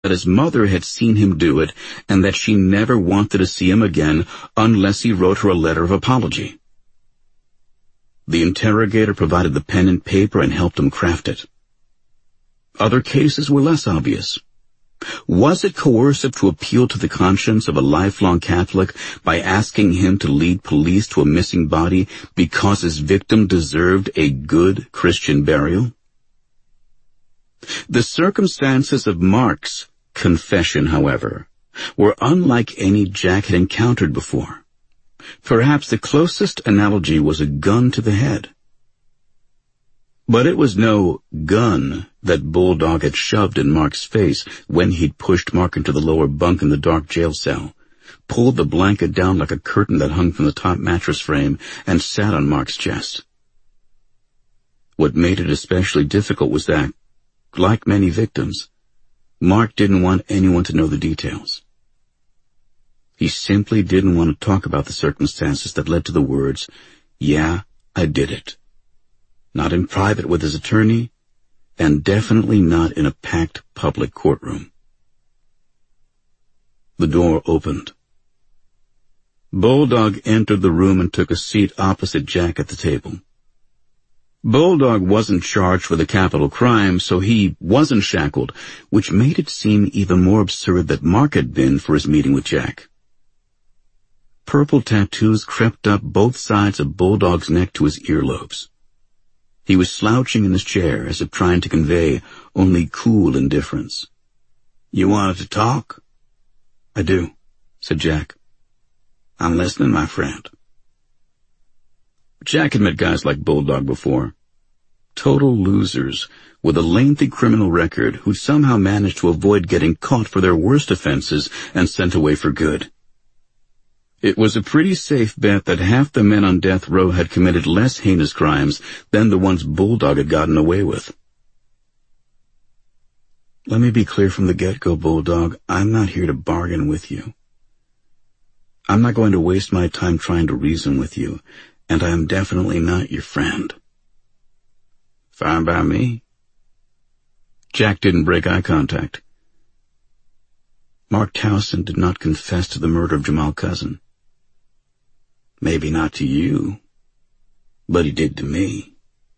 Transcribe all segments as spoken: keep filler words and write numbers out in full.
that his mother had seen him do it and that she never wanted to see him again unless he wrote her a letter of apology. The interrogator provided the pen and paper and helped him craft it. Other cases were less obvious. Was it coercive to appeal to the conscience of a lifelong Catholic by asking him to lead police to a missing body because his victim deserved a good Christian burial? The circumstances of Mark's confession, however, were unlike any Jack had encountered before. Perhaps the closest analogy was a gun to the head. But it was no gun that Bulldog had shoved in Mark's face when he'd pushed Mark into the lower bunk in the dark jail cell, pulled the blanket down like a curtain that hung from the top mattress frame, and sat on Mark's chest. What made it especially difficult was that, like many victims, Mark didn't want anyone to know the details. He simply didn't want to talk about the circumstances that led to the words, "Yeah, I did it." Not in private with his attorney, and definitely not in a packed public courtroom. The door opened. Bulldog entered the room and took a seat opposite Jack at the table. Bulldog wasn't charged with a capital crime, so he wasn't shackled, which made it seem even more absurd that Mark had been for his meeting with Jack. Purple tattoos crept up both sides of Bulldog's neck to his earlobes. He was slouching in his chair as if trying to convey only cool indifference. "You wanted to talk?" "I do," said Jack. "I'm listening, my friend." Jack had met guys like Bulldog before. Total losers with a lengthy criminal record who somehow managed to avoid getting caught for their worst offenses and sent away for good. It was a pretty safe bet that half the men on death row had committed less heinous crimes than the ones Bulldog had gotten away with. "Let me be clear from the get-go, Bulldog. I'm not here to bargain with you. I'm not going to waste my time trying to reason with you, and I am definitely not your friend." "Fine by me." Jack didn't break eye contact. "Mark Towson did not confess to the murder of Jamal Cousin. Maybe not to you, but he did to me."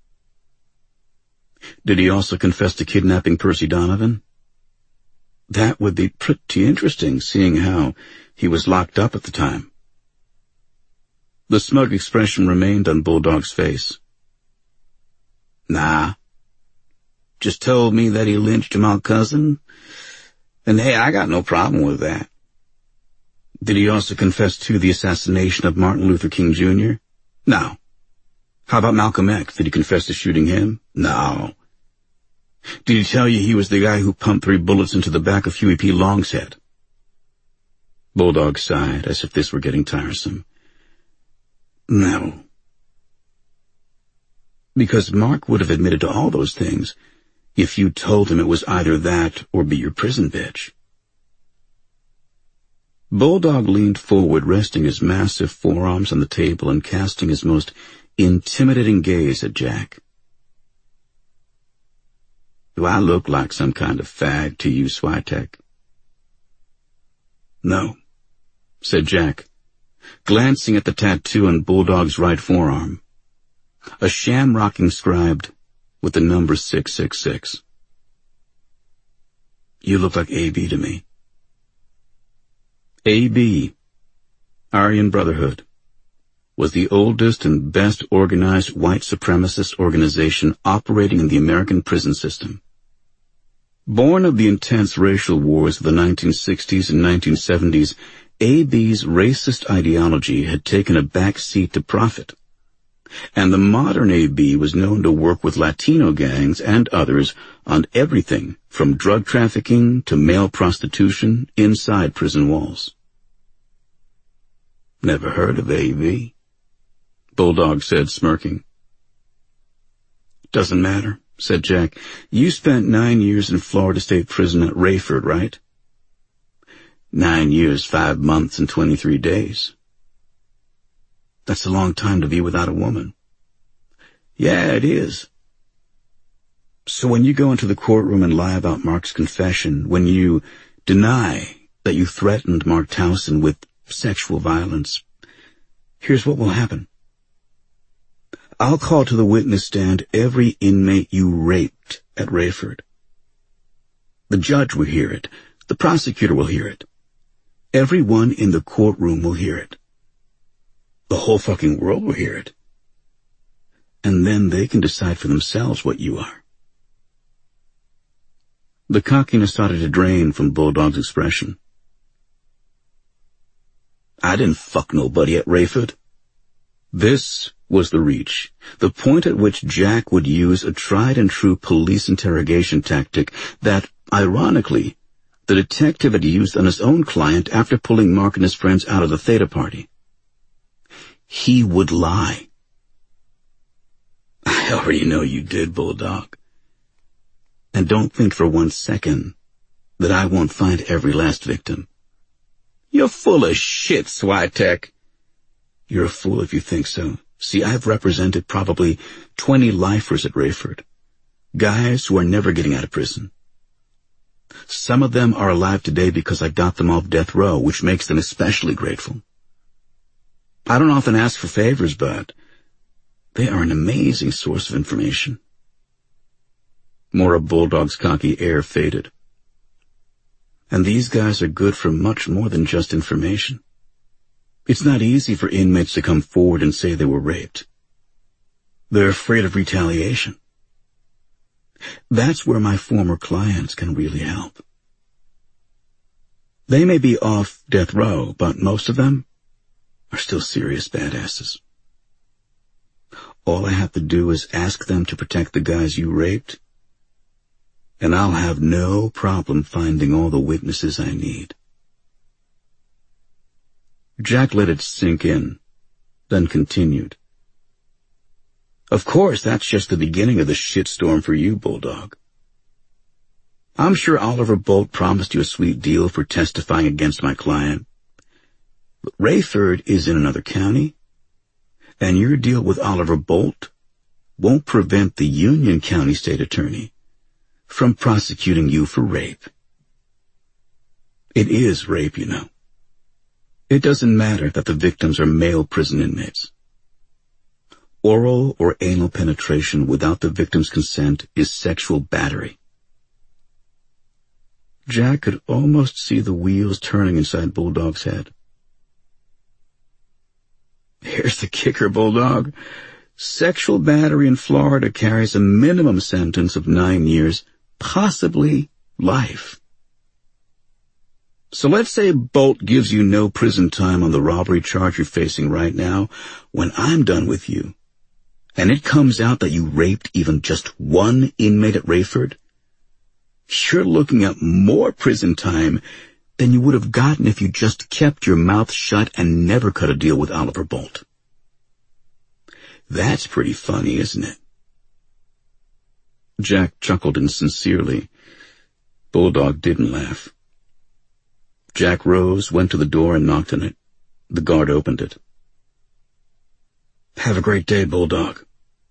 "Did he also confess to kidnapping Percy Donovan?" "That would be pretty interesting, seeing how he was locked up at the time." The smug expression remained on Bulldog's face. "Nah. Just told me that he lynched Jamal Cousin, and hey, I got no problem with that." "Did he also confess to the assassination of Martin Luther King Junior" "No." "How about Malcolm X? Did he confess to shooting him?" "No." "Did he tell you he was the guy who pumped three bullets into the back of Huey P. Long's head?" Bulldog sighed, as if this were getting tiresome. "No." "Because Mark would have admitted to all those things if you told him it was either that or be your prison bitch." Bulldog leaned forward, resting his massive forearms on the table and casting his most intimidating gaze at Jack. "Do I look like some kind of fag to you, Switek?" "No," said Jack, glancing at the tattoo on Bulldog's right forearm. A shamrock inscribed with the number six six six. "You look like A B to me." A B, Aryan Brotherhood, was the oldest and best organized white supremacist organization operating in the American prison system. Born of the intense racial wars of the nineteen sixties and nineteen seventies, A B's racist ideology had taken a back seat to profit, and the modern A B was known to work with Latino gangs and others on everything from drug trafficking to male prostitution inside prison walls. "Never heard of A B," Bulldog said, smirking. "Doesn't matter," said Jack. "You spent nine years in Florida State Prison at Rayford, right?" Nine years, five months, and twenty-three days. "That's a long time to be without a woman." "Yeah, it is." So when you go into the courtroom and lie about Mark's confession, when you deny that you threatened Mark Towson with sexual violence, here's what will happen. I'll call to the witness stand every inmate you raped at Rayford. The judge will hear it. The prosecutor will hear it. Everyone in the courtroom will hear it. The whole fucking world will hear it. And then they can decide for themselves what you are. The cockiness started to drain from Bulldog's expression. I didn't fuck nobody at Rayford. This was the reach, the point at which Jack would use a tried-and-true police interrogation tactic that, ironically, the detective had used on his own client after pulling Mark and his friends out of the Theta party. He would lie. I already know you did, Bulldog. And don't think for one second that I won't find every last victim. You're full of shit, Switek. You're a fool if you think so. See, I've represented probably twenty lifers at Rayford. Guys who are never getting out of prison. Some of them are alive today because I got them off death row, which makes them especially grateful. I don't often ask for favors, but they are an amazing source of information. More of Bulldog's cocky air faded. And these guys are good for much more than just information. It's not easy for inmates to come forward and say they were raped. They're afraid of retaliation. That's where my former clients can really help. They may be off death row, but most of them are still serious badasses. All I have to do is ask them to protect the guys you raped, and I'll have no problem finding all the witnesses I need. Jack let it sink in, then continued. Of course, that's just the beginning of the shitstorm for you, Bulldog. I'm sure Oliver Bolt promised you a sweet deal for testifying against my client. But Rayford is in another county, and your deal with Oliver Bolt won't prevent the Union County State Attorney from prosecuting you for rape. It is rape, you know. It doesn't matter that the victims are male prison inmates. Oral or anal penetration without the victim's consent is sexual battery. Jack could almost see the wheels turning inside Bulldog's head. Here's the kicker, Bulldog. Sexual battery in Florida carries a minimum sentence of nine years, possibly life. So let's say Bolt gives you no prison time on the robbery charge you're facing right now. When I'm done with you, and it comes out that you raped even just one inmate at Rayford, you're looking at more prison time than you would have gotten if you just kept your mouth shut and never cut a deal with Oliver Bolt. That's pretty funny, isn't it? Jack chuckled insincerely. Bulldog didn't laugh. Jack rose, went to the door, and knocked on it. The guard opened it. Have a great day, Bulldog.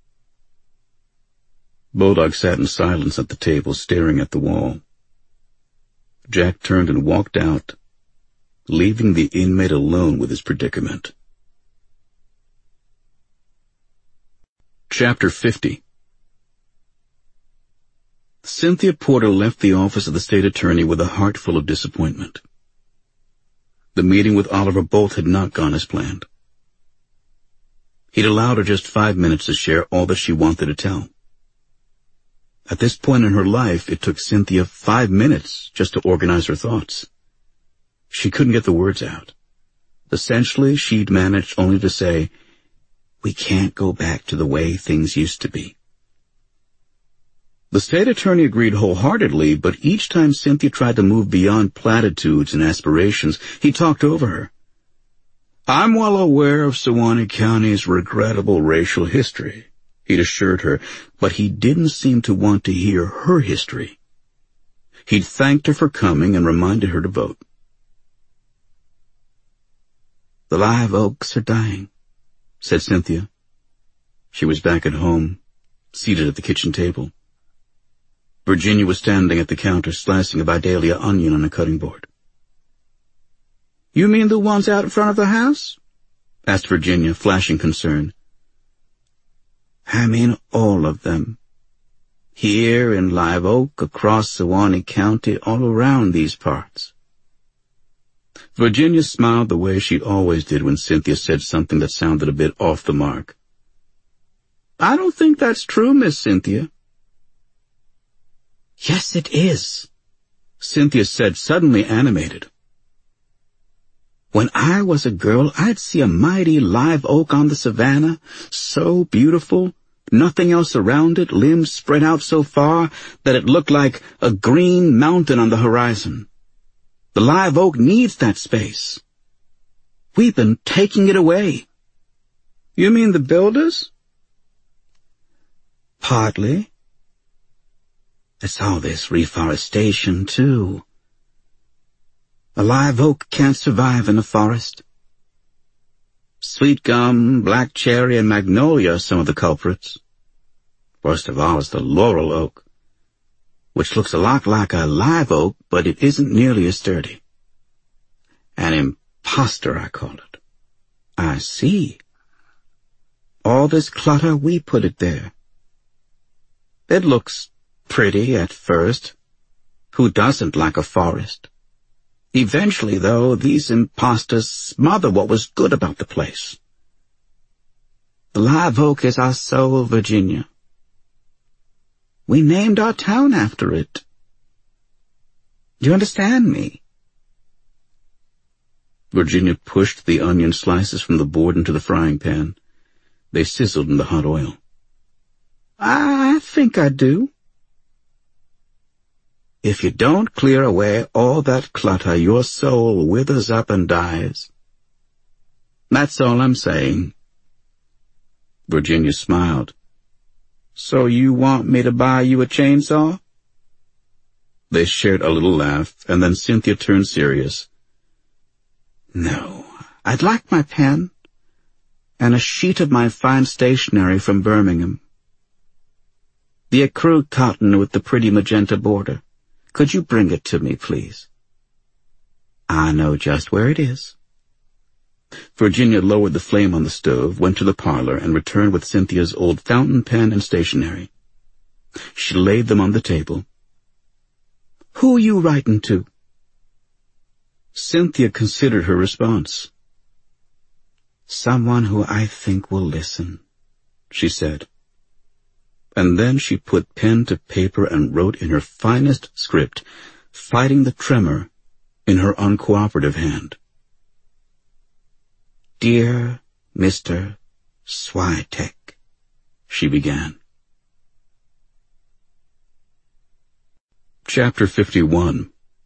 Bulldog sat in silence at the table, staring at the wall. Jack turned and walked out, leaving the inmate alone with his predicament. Chapter fifty. Cynthia Porter left the office of the state attorney with a heart full of disappointment. The meeting with Oliver Bolt had not gone as planned. He'd allowed her just five minutes to share all that she wanted to tell. At this point in her life, it took Cynthia five minutes just to organize her thoughts. She couldn't get the words out. Essentially, she'd managed only to say, "We can't go back to the way things used to be." The state attorney agreed wholeheartedly, but each time Cynthia tried to move beyond platitudes and aspirations, he talked over her. "I'm well aware of Suwannee County's regrettable racial history," he'd assured her, but he didn't seem to want to hear her history. He'd thanked her for coming and reminded her to vote. "The live oaks are dying," said Cynthia. She was back at home, seated at the kitchen table. Virginia was standing at the counter slicing a Vidalia onion on a cutting board. "You mean the ones out in front of the house?" asked Virginia, flashing concern. "I mean all of them. Here in Live Oak, across Sewanee County, all around these parts." Virginia smiled the way she always did when Cynthia said something that sounded a bit off the mark. "I don't think that's true, Miss Cynthia." "Yes, it is," Cynthia said, suddenly animated. "When I was a girl, I'd see a mighty live oak on the savanna, so beautiful, nothing else around it, limbs spread out so far that it looked like a green mountain on the horizon. The live oak needs that space. We've been taking it away." "You mean the builders?" "Partly. It's all this reforestation, too. A live oak can't survive in a forest. Sweet gum, black cherry, and magnolia are some of the culprits. Worst of all is the laurel oak, which looks a lot like a live oak, but it isn't nearly as sturdy. An imposter, I call it." "I see. All this clutter, we put it there. It looks pretty at first. Who doesn't like a forest? Eventually, though, these imposters smother what was good about the place. The live oak is our soul, Virginia. We named our town after it. Do you understand me?" Virginia pushed the onion slices from the board into the frying pan. They sizzled in the hot oil. "I think I do." "If you don't clear away all that clutter, your soul withers up and dies. That's all I'm saying." Virginia smiled. "So you want me to buy you a chainsaw?" They shared a little laugh, and then Cynthia turned serious. "No, I'd like my pen, and a sheet of my fine stationery from Birmingham. The accrued cotton with the pretty magenta border. Could you bring it to me, please? I know just where it is." Virginia lowered the flame on the stove, went to the parlor, and returned with Cynthia's old fountain pen and stationery. She laid them on the table. "Who you writing to?" Cynthia considered her response. "Someone who I think will listen," she said. And then she put pen to paper and wrote in her finest script, fighting the tremor in her uncooperative hand. "Dear Mister Switek," she began. Chapter fifty-one.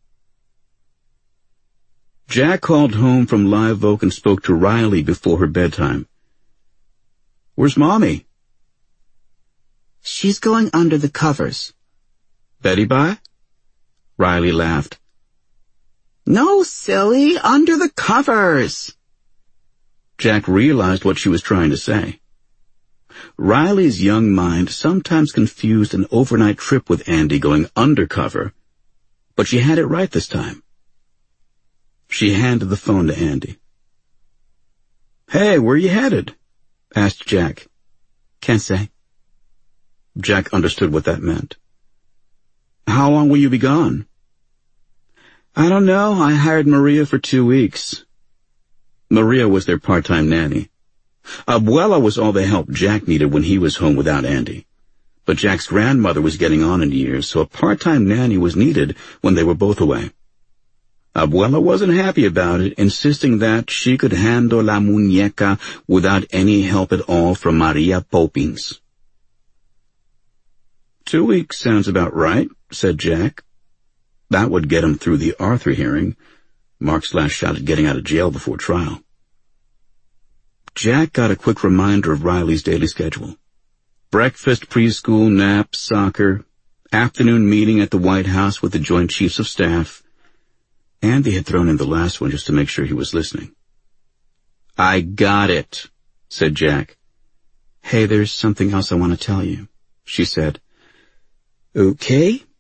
Jack called home from Live Oak and spoke to Riley before her bedtime. "Where's Mommy?" "She's going under the covers." "Betty by?" Riley laughed. "No, silly, under the covers." Jack realized what she was trying to say. Riley's young mind sometimes confused an overnight trip with Andy going undercover, but she had it right this time. She handed the phone to Andy. "Hey, where you headed?" asked Jack. "Can't say." Jack understood what that meant. "How long will you be gone?" "I don't know. I hired Maria for two weeks. Maria was their part-time nanny. Abuela was all the help Jack needed when he was home without Andy. But Jack's grandmother was getting on in years, so a part-time nanny was needed when they were both away. Abuela wasn't happy about it, insisting that she could handle la muñeca without any help at all from Maria Poppins. Two weeks sounds about right, said Jack. That would get him through the Arthur hearing. Mark's last shot at getting out of jail before trial. Jack got a quick reminder of Riley's daily schedule. Breakfast, preschool, nap, soccer, afternoon meeting at the White House with the Joint Chiefs of Staff. Andy had thrown in the last one just to make sure he was listening. I got it, said Jack. Hey, there's something else I want to tell you, she said. Okay,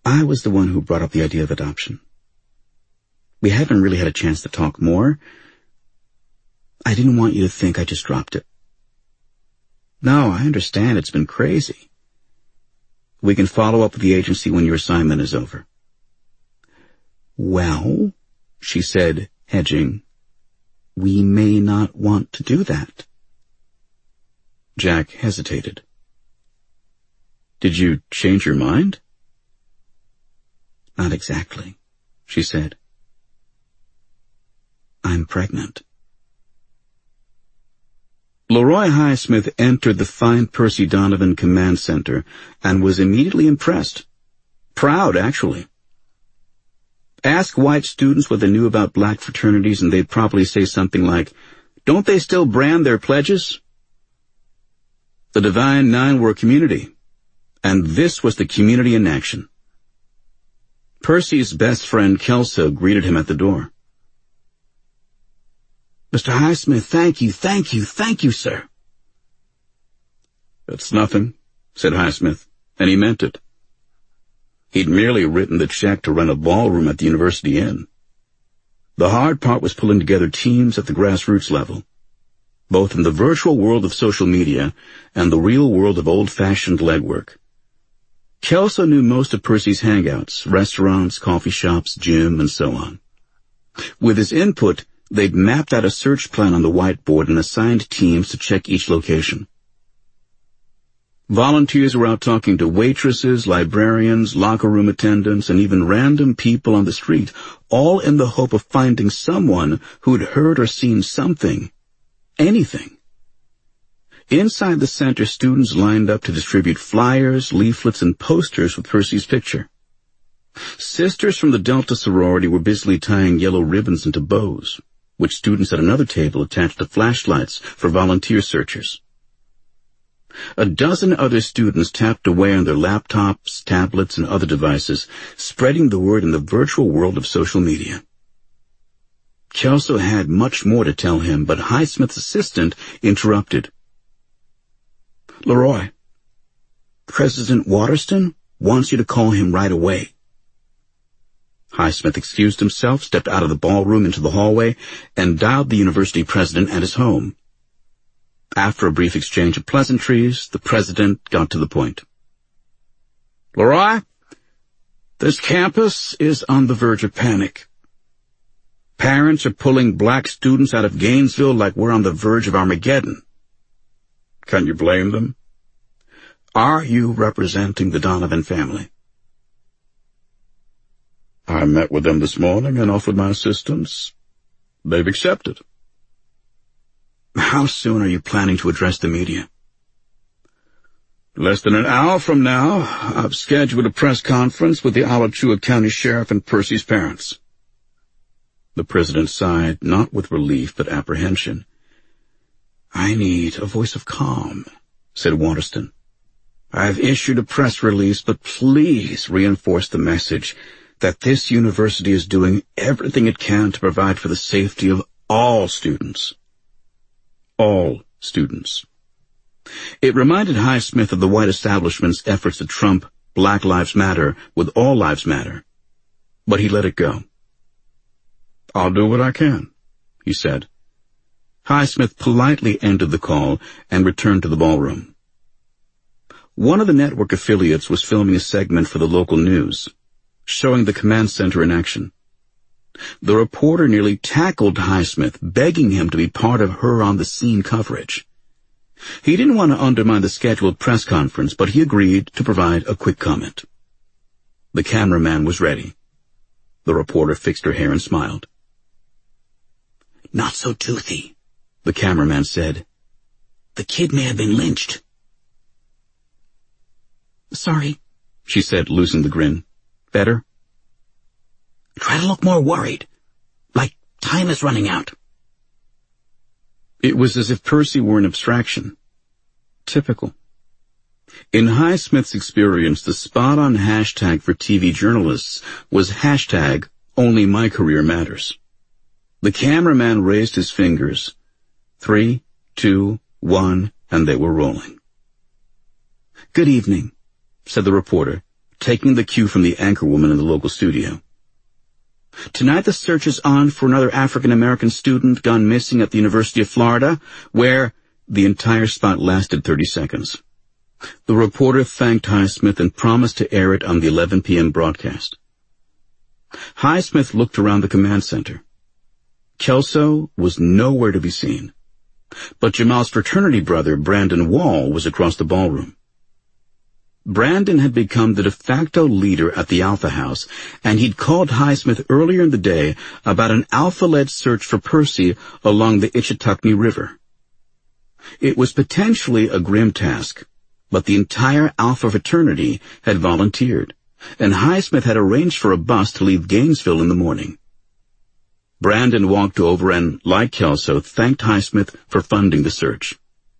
I was the one who brought up the idea of adoption. We haven't really had a chance to talk more. I didn't want you to think I just dropped it. No, I understand it's been crazy. We can follow up with the agency when your assignment is over. Well, she said, hedging, we may not want to do that. Jack hesitated. Did you change your mind? Not exactly, she said. I'm pregnant. Leroy Highsmith entered the Find Percy Donovan Command Center and was immediately impressed. Proud, actually. Ask white students what they knew about black fraternities and they'd probably say something like, don't they still brand their pledges? The Divine Nine were a community, and this was the community in action. Percy's best friend Kelso greeted him at the door. Mister Highsmith, thank you, thank you, thank you, sir. It's nothing, said Highsmith, and he meant it. He'd merely written the check to rent a ballroom at the University Inn. The hard part was pulling together teams at the grassroots level, both in the virtual world of social media and the real world of old-fashioned legwork. Kelso knew most of Percy's hangouts, restaurants, coffee shops, gym, and so on. With his input, they'd mapped out a search plan on the whiteboard and assigned teams to check each location. Volunteers were out talking to waitresses, librarians, locker room attendants, and even random people on the street, all in the hope of finding someone who'd heard or seen something, anything. Inside the center, students lined up to distribute flyers, leaflets, and posters with Percy's picture. Sisters from the Delta sorority were busily tying yellow ribbons into bows, which students at another table attached to flashlights for volunteer searchers. A dozen other students tapped away on their laptops, tablets, and other devices, spreading the word in the virtual world of social media. Kelso had much more to tell him, but Highsmith's assistant interrupted. Leroy, President Waterston wants you to call him right away. Highsmith excused himself, stepped out of the ballroom into the hallway, and dialed the university president at his home. After a brief exchange of pleasantries, the president got to the point. Leroy, this campus is on the verge of panic. Parents are pulling black students out of Gainesville like we're on the verge of Armageddon. Can you blame them? Are you representing the Donovan family? I met with them this morning and offered my assistance. They've accepted. How soon are you planning to address the media? Less than an hour from now, I've scheduled a press conference with the Alachua County Sheriff and Percy's parents. The president sighed, not with relief but apprehension. I need a voice of calm, said Waterston. I've issued a press release, but please reinforce the message that this university is doing everything it can to provide for the safety of all students. All students. It reminded Highsmith of the white establishment's efforts to trump Black Lives Matter with All Lives Matter, but he let it go. I'll do what I can, he said. Highsmith politely ended the call and returned to the ballroom. One of the network affiliates was filming a segment for the local news, showing the command center in action. The reporter nearly tackled Highsmith, begging him to be part of her on-the-scene coverage. He didn't want to undermine the scheduled press conference, but he agreed to provide a quick comment. The cameraman was ready. The reporter fixed her hair and smiled. Not so toothy, the cameraman said. The kid may have been lynched. Sorry, she said, losing the grin. Better? Try to look more worried, like time is running out. It was as if Percy were an abstraction. Typical. In Highsmith's experience, the spot-on hashtag for T V journalists was hashtag only my career matters. The cameraman raised his fingers. Three, two, one, and they were rolling. Good evening, said the reporter, taking the cue from the anchorwoman in the local studio. Tonight the search is on for another African-American student gone missing at the University of Florida, where the entire spot lasted thirty seconds. The reporter thanked Highsmith and promised to air it on the eleven p.m. broadcast. Highsmith looked around the command center. Kelso was nowhere to be seen, but Jamal's fraternity brother, Brandon Wall, was across the ballroom. Brandon had become the de facto leader at the Alpha House, and he'd called Highsmith earlier in the day about an Alpha-led search for Percy along the Ichetucknee River. It was potentially a grim task, but the entire Alpha fraternity had volunteered, and Highsmith had arranged for a bus to leave Gainesville in the morning. Brandon walked over and, like Kelso, thanked Highsmith for funding the search.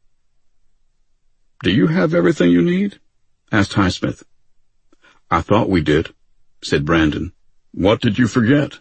"Do you have everything you need?" asked Highsmith. "I thought we did," said Brandon. "What did you forget?"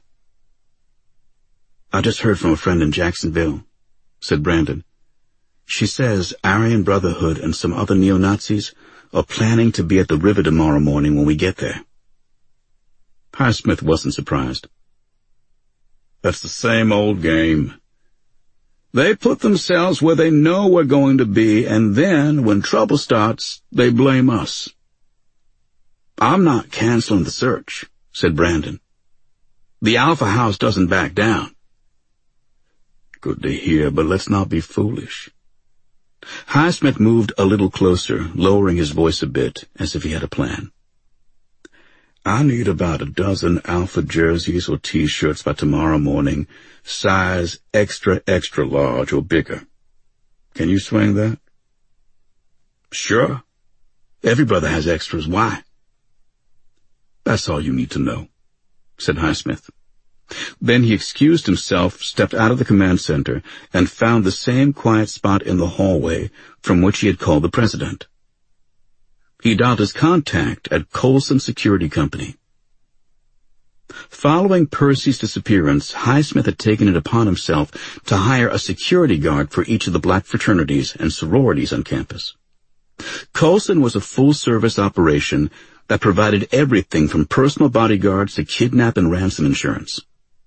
"I just heard from a friend in Jacksonville," said Brandon. "She says Aryan Brotherhood and some other neo-Nazis are planning to be at the river tomorrow morning when we get there." Highsmith wasn't surprised. "That's the same old game. They put themselves where they know we're going to be, and then, when trouble starts, they blame us." "I'm not canceling the search," said Brandon. "The Alpha House doesn't back down." "Good to hear, but let's not be foolish." Highsmith moved a little closer, lowering his voice a bit, as if he had a plan. "I need about a dozen Alpha jerseys or T-shirts by tomorrow morning, size extra, extra large or bigger. Can you swing that?" "Sure. Every brother has extras. Why?" "That's all you need to know," said Highsmith. Then he excused himself, stepped out of the command center, and found the same quiet spot in the hallway from which he had called the president. He dialed his contact at Colson Security Company. Following Percy's disappearance, Highsmith had taken it upon himself to hire a security guard for each of the black fraternities and sororities on campus. Colson was a full-service operation that provided everything from personal bodyguards to kidnap and ransom insurance.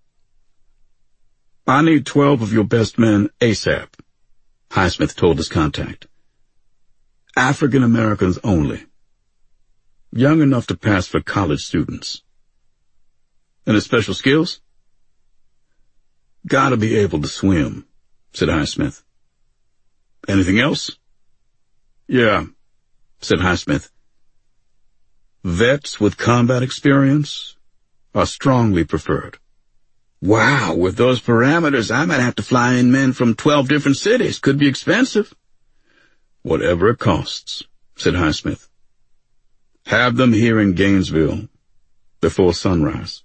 "I need twelve of your best men ASAP," Highsmith told his contact. "African Americans only. Young enough to pass for college students." "Any special skills?" "Gotta be able to swim," said Highsmith. "Anything else?" "Yeah," said Highsmith. "Vets with combat experience are strongly preferred." "Wow, with those parameters, I might have to fly in men from twelve different cities. Could be expensive." "Whatever it costs," said Highsmith. "Have them here in Gainesville before sunrise."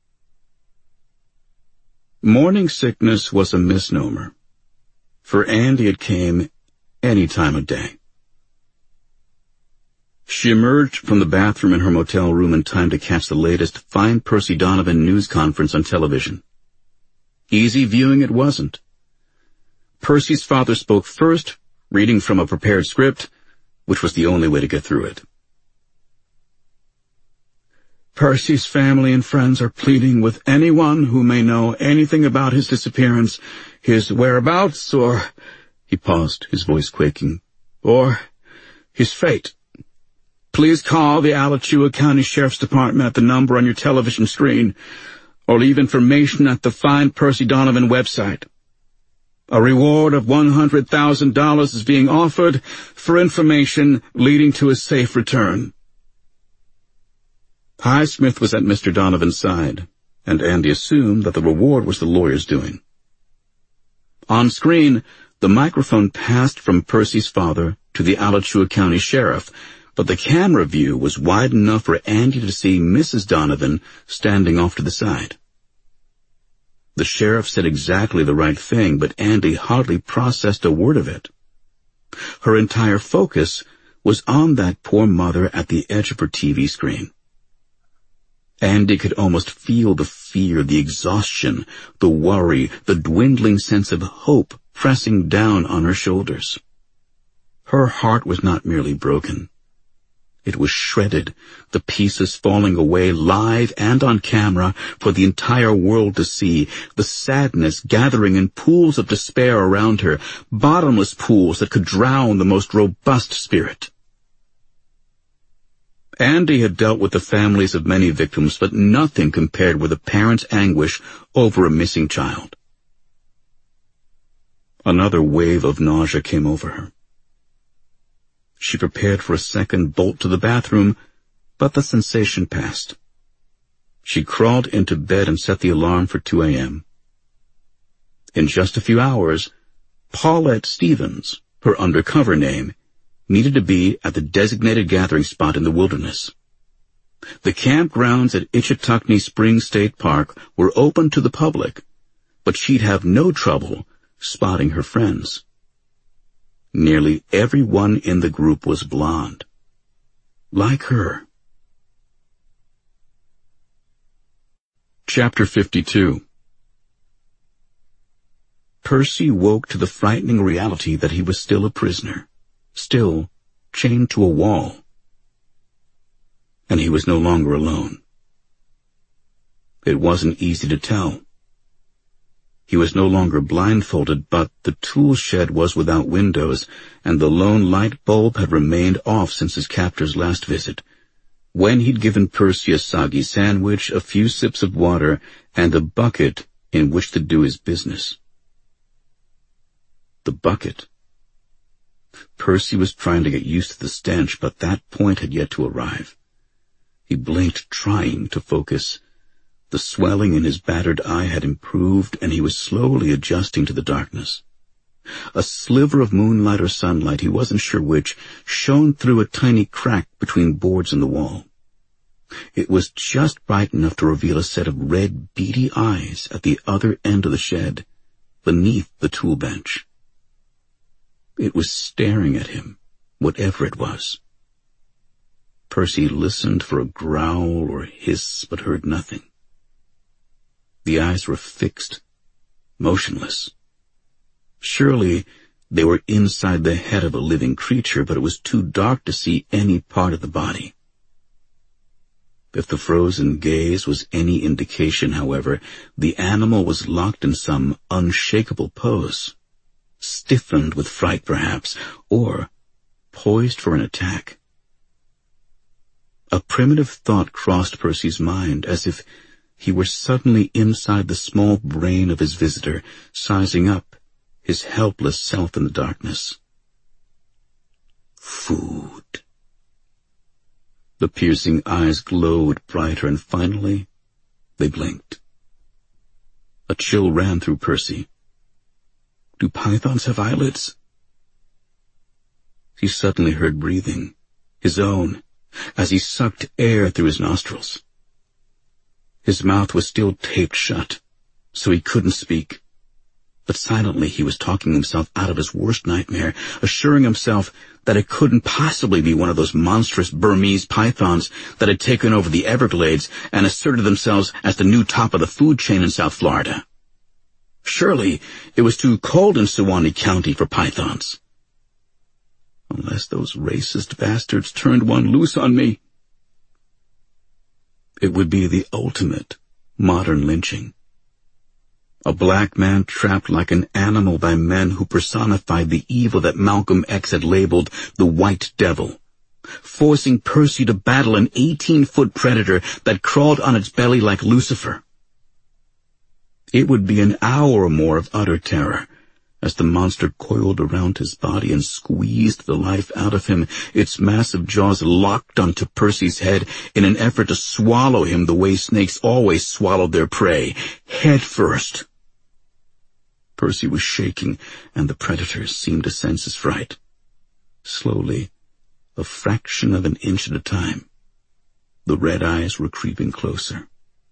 Morning sickness was a misnomer. For Andy it came any time of day. She emerged from the bathroom in her motel room in time to catch the latest Find Percy Donovan news conference on television. Easy viewing it wasn't. Percy's father spoke first, reading from a prepared script, which was the only way to get through it. "Percy's family and friends are pleading with anyone who may know anything about his disappearance, his whereabouts, or," he paused, his voice quaking, "or his fate. Please call the Alachua County Sheriff's Department at the number on your television screen, or leave information at the Find Percy Donovan website. A reward of one hundred thousand dollars is being offered for information leading to a safe return." Highsmith was at Mister Donovan's side, and Andy assumed that the reward was the lawyer's doing. On screen, the microphone passed from Percy's father to the Alachua County Sheriff, but the camera view was wide enough for Andy to see Missus Donovan standing off to the side. The sheriff said exactly the right thing, but Andy hardly processed a word of it. Her entire focus was on that poor mother at the edge of her T V screen. Andy could almost feel the fear, the exhaustion, the worry, the dwindling sense of hope pressing down on her shoulders. Her heart was not merely broken. It was shredded, the pieces falling away live and on camera for the entire world to see, the sadness gathering in pools of despair around her, bottomless pools that could drown the most robust spirit. Andy had dealt with the families of many victims, but nothing compared with a parent's anguish over a missing child. Another wave of nausea came over her. She prepared for a second bolt to the bathroom, but the sensation passed. She crawled into bed and set the alarm for two a.m. In just a few hours, Paulette Stevens, her undercover name, needed to be at the designated gathering spot in the wilderness. The campgrounds at Ichetucknee Springs State Park were open to the public, but she'd have no trouble spotting her friends. Nearly everyone in the group was blonde, like her. Chapter fifty-two. Percy woke to the frightening reality that he was still a prisoner, still chained to a wall. And he was no longer alone. It wasn't easy to tell. He was no longer blindfolded, but the tool shed was without windows, and the lone light bulb had remained off since his captor's last visit, when he'd given Percy a soggy sandwich, a few sips of water, and a bucket in which to do his business. The bucket. Percy was trying to get used to the stench, but that point had yet to arrive. He blinked, trying to focus. The swelling in his battered eye had improved, and he was slowly adjusting to the darkness. A sliver of moonlight or sunlight, he wasn't sure which, shone through a tiny crack between boards in the wall. It was just bright enough to reveal a set of red, beady eyes at the other end of the shed, beneath the tool bench. It was staring at him, whatever it was. Percy listened for a growl or hiss, but heard nothing. The eyes were fixed, motionless. Surely they were inside the head of a living creature, but it was too dark to see any part of the body. If the frozen gaze was any indication, however, the animal was locked in some unshakable pose, stiffened with fright perhaps, or poised for an attack. A primitive thought crossed Percy's mind, as if he were suddenly inside the small brain of his visitor, sizing up his helpless self in the darkness. Food. The piercing eyes glowed brighter, and finally they blinked. A chill ran through Percy. Do pythons have eyelids? He suddenly heard breathing, his own, as he sucked air through his nostrils. His mouth was still taped shut, so he couldn't speak. But silently he was talking himself out of his worst nightmare, assuring himself that it couldn't possibly be one of those monstrous Burmese pythons that had taken over the Everglades and asserted themselves as the new top of the food chain in South Florida. Surely it was too cold in Suwannee County for pythons. Unless those racist bastards turned one loose on me. It would be the ultimate modern lynching. A black man trapped like an animal by men who personified the evil that Malcolm X had labeled the White Devil, forcing Percy to battle an eighteen-foot predator that crawled on its belly like Lucifer. It would be an hour or more of utter terror, as the monster coiled around his body and squeezed the life out of him, its massive jaws locked onto Percy's head in an effort to swallow him the way snakes always swallowed their prey, head first. Percy was shaking, and the predator seemed to sense his fright. Slowly, a fraction of an inch at a time, the red eyes were creeping closer.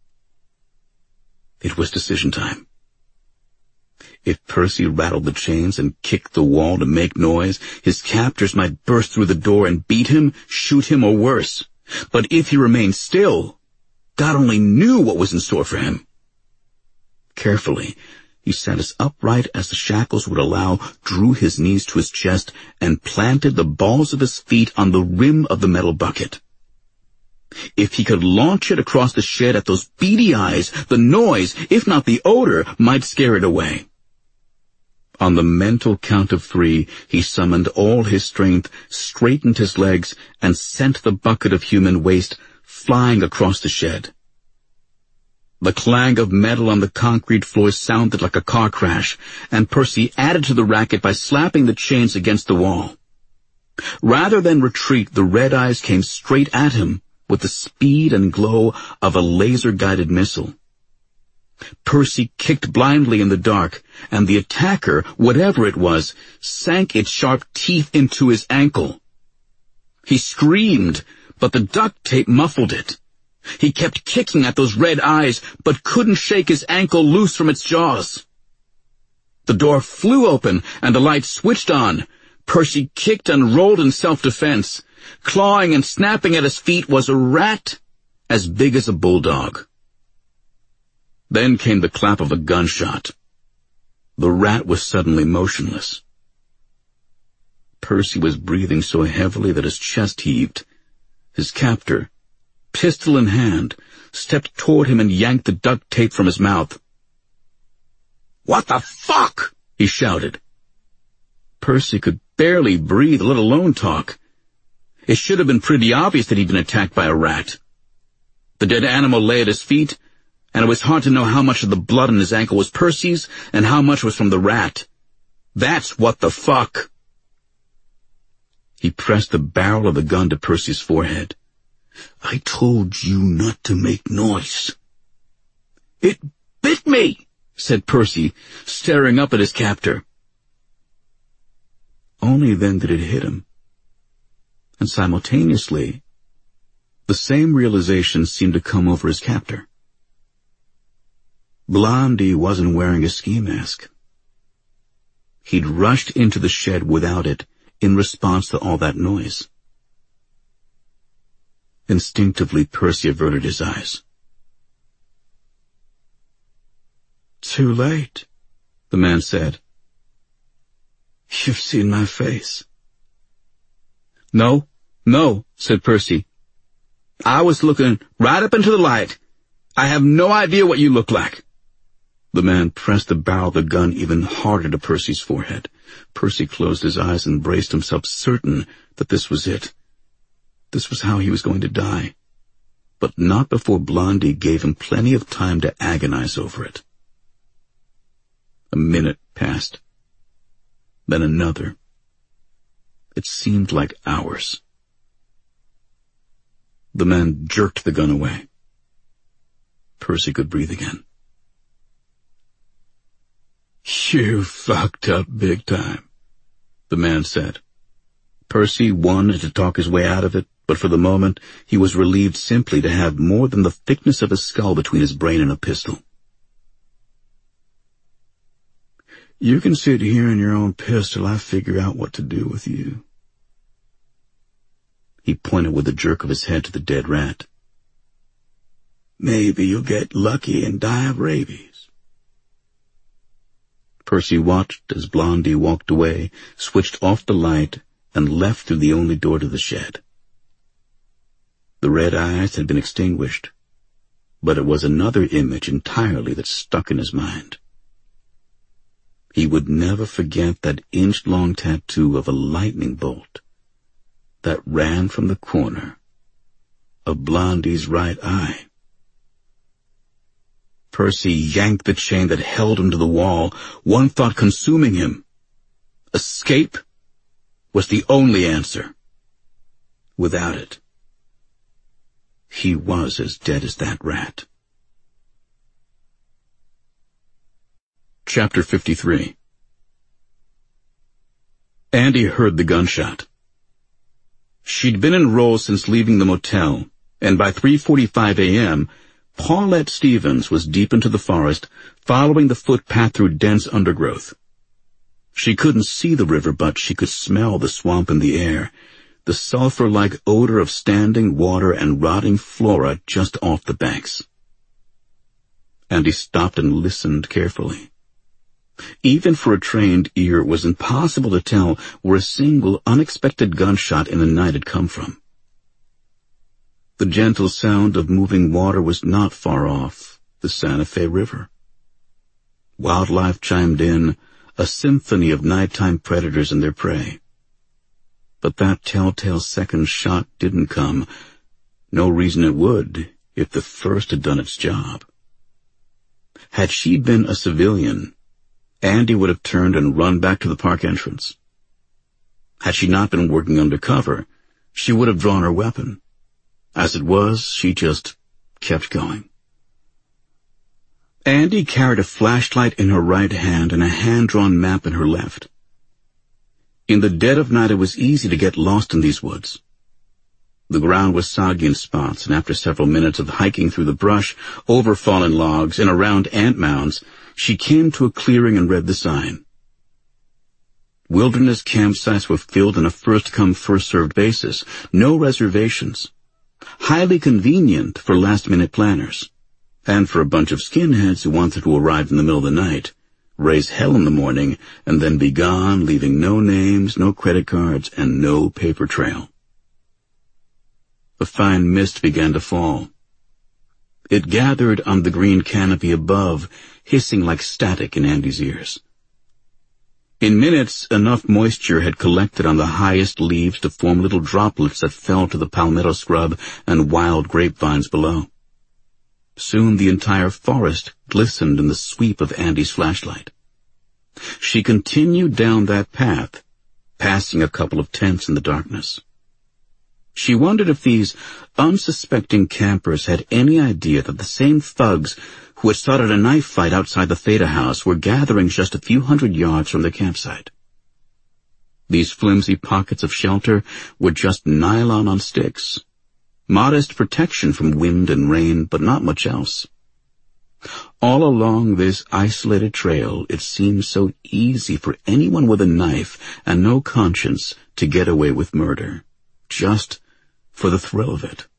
It was decision time. If Percy rattled the chains and kicked the wall to make noise, his captors might burst through the door and beat him, shoot him, or worse. But if he remained still, God only knew what was in store for him. Carefully, He sat as upright as the shackles would allow, drew his knees to his chest, and planted the balls of his feet on the rim of the metal bucket. If he could launch it across the shed at those beady eyes, the noise, if not the odor, might scare it away. On the mental count of three, he summoned all his strength, straightened his legs, and sent the bucket of human waste flying across the shed. The clang of metal on the concrete floor sounded like a car crash, and Percy added to the racket by slapping the chains against the wall. Rather than retreat, the red eyes came straight at him with the speed and glow of a laser-guided missile. Percy kicked blindly in the dark, and the attacker, whatever it was, sank its sharp teeth into his ankle. He screamed, but the duct tape muffled it. He kept kicking at those red eyes, but couldn't shake his ankle loose from its jaws. The door flew open, and the light switched on. Percy kicked and rolled in self-defense. Clawing and snapping at his feet was a rat as big as a bulldog. Then came the clap of a gunshot. The rat was suddenly motionless. Percy was breathing so heavily that his chest heaved. His captor, pistol in hand, stepped toward him and yanked the duct tape from his mouth. "What the fuck?" he shouted. Percy could barely breathe, let alone talk. It should have been pretty obvious that he'd been attacked by a rat. The dead animal lay at his feet, and it was hard to know how much of the blood on his ankle was Percy's and how much was from the rat. That's what the fuck. He pressed the barrel of the gun to Percy's forehead. "I told you not to make noise." "It bit me," said Percy, staring up at his captor. Only then did it hit him. And simultaneously, the same realization seemed to come over his captor. Blondie wasn't wearing a ski mask. He'd rushed into the shed without it in response to all that noise. Instinctively, Percy averted his eyes. "Too late," the man said. "You've seen my face." No, no, said Percy. "I was looking right up into the light. I have no idea what you look like." The man pressed the barrel of the gun even harder to Percy's forehead. Percy closed his eyes and braced himself, certain that this was it. This was how he was going to die. But not before Blondie gave him plenty of time to agonize over it. A minute passed. Then another. It seemed like hours. The man jerked the gun away. Percy could breathe again. "You fucked up big time," the man said. Percy wanted to talk his way out of it, but for the moment he was relieved simply to have more than the thickness of a skull between his brain and a pistol. "You can sit here in your own piss till I figure out what to do with you." He pointed with a jerk of his head to the dead rat. "Maybe you'll get lucky and die of rabies." Percy watched as Blondie walked away, switched off the light, and left through the only door to the shed. The red eyes had been extinguished, but it was another image entirely that stuck in his mind. He would never forget that inch-long tattoo of a lightning bolt that ran from the corner of Blondie's right eye. Percy yanked the chain that held him to the wall, one thought consuming him. Escape was the only answer. Without it, he was as dead as that rat. Chapter fifty-three. Andy heard the gunshot. She'd been in roll since leaving the motel, and by three forty-five a.m., Paulette Stevens was deep into the forest, following the footpath through dense undergrowth. She couldn't see the river, but she could smell the swamp in the air, the sulfur-like odor of standing water and rotting flora just off the banks. Andy stopped and listened carefully. Even for a trained ear, it was impossible to tell where a single unexpected gunshot in the night had come from. The gentle sound of moving water was not far off, the Santa Fe River. Wildlife chimed in, a symphony of nighttime predators and their prey. But that telltale second shot didn't come. No reason it would, if the first had done its job. Had she been a civilian, Andy would have turned and run back to the park entrance. Had she not been working undercover, she would have drawn her weapon. As it was, she just kept going. Andy carried a flashlight in her right hand and a hand-drawn map in her left. In the dead of night, it was easy to get lost in these woods. The ground was soggy in spots, and after several minutes of hiking through the brush, over fallen logs, and around ant mounds, she came to a clearing and read the sign. Wilderness campsites were filled on a first-come, first-served basis. No reservations. Highly convenient for last-minute planners. And for a bunch of skinheads who wanted to arrive in the middle of the night, raise hell in the morning, and then be gone, leaving no names, no credit cards, and no paper trail. A fine mist began to fall. It gathered on the green canopy above, hissing like static in Andy's ears. In minutes, enough moisture had collected on the highest leaves to form little droplets that fell to the palmetto scrub and wild grapevines below. Soon the entire forest glistened in the sweep of Andy's flashlight. She continued down that path, passing a couple of tents in the darkness. She wondered if these unsuspecting campers had any idea that the same thugs who had started a knife fight outside the Theta house were gathering just a few hundred yards from their campsite. These flimsy pockets of shelter were just nylon on sticks. Modest protection from wind and rain, but not much else. All along this isolated trail, it seemed so easy for anyone with a knife and no conscience to get away with murder, just for the thrill of it.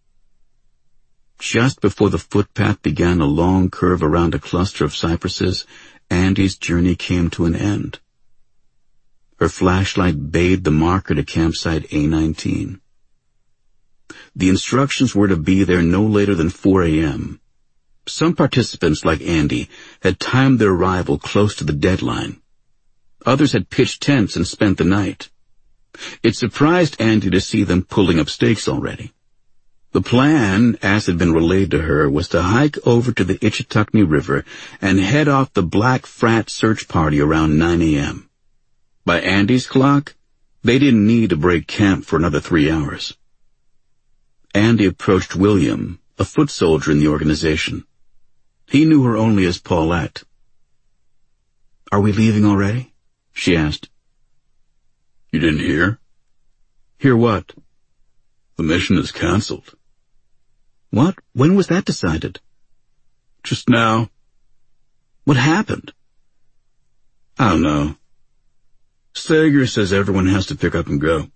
Just before the footpath began a long curve around a cluster of cypresses, Andy's journey came to an end. Her flashlight bade the marker to campsite A nineteen. The instructions were to be there no later than four a.m. Some participants, like Andy, had timed their arrival close to the deadline. Others had pitched tents and spent the night. It surprised Andy to see them pulling up stakes already. The plan, as had been relayed to her, was to hike over to the Ichetucknee River and head off the Black Frat search party around nine a.m. By Andy's clock, they didn't need to break camp for another three hours. Andy approached William, a foot soldier in the organization. He knew her only as Paulette. "Are we leaving already?" she asked. "You didn't hear?" "Hear what?" "The mission is canceled." "What? When was that decided?" "Just now." "What happened?" "I don't know. Steger says everyone has to pick up and go."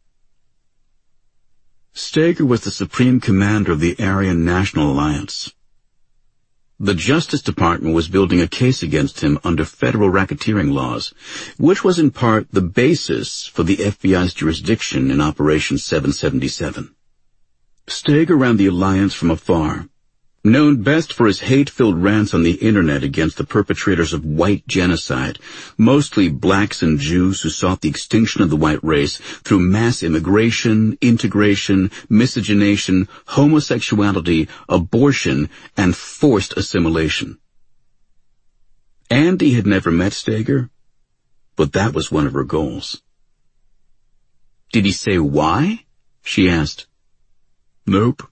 Steger was the supreme commander of the Aryan National Alliance. The Justice Department was building a case against him under federal racketeering laws, which was in part the basis for the F B I's jurisdiction in Operation seven seventy-seven. Steger ran the alliance from afar, known best for his hate-filled rants on the internet against the perpetrators of white genocide, mostly blacks and Jews who sought the extinction of the white race through mass immigration, integration, miscegenation, homosexuality, abortion, and forced assimilation. Andy had never met Steger, but that was one of her goals. "Did he say why?" she asked. "Nope."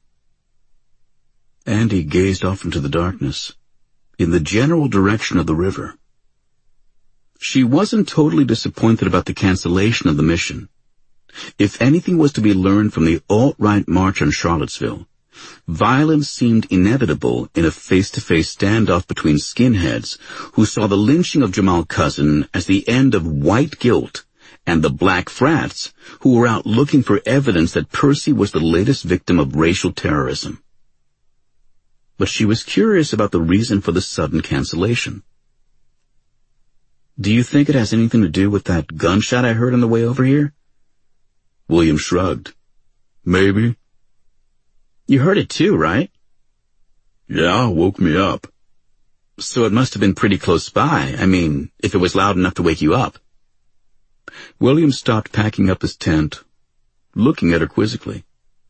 Andy gazed off into the darkness, in the general direction of the river. She wasn't totally disappointed about the cancellation of the mission. If anything was to be learned from the alt-right march on Charlottesville, violence seemed inevitable in a face-to-face standoff between skinheads who saw the lynching of Jamal Cousin as the end of white guilt, and the black frats who were out looking for evidence that Percy was the latest victim of racial terrorism. But she was curious about the reason for the sudden cancellation. Do you think it has anything to do with that gunshot I heard on the way over here? William shrugged. Maybe. You heard it too, right? Yeah, woke me up. So it must have been pretty close by. I mean, if it was loud enough to wake you up. William stopped packing up his tent, looking at her quizzically.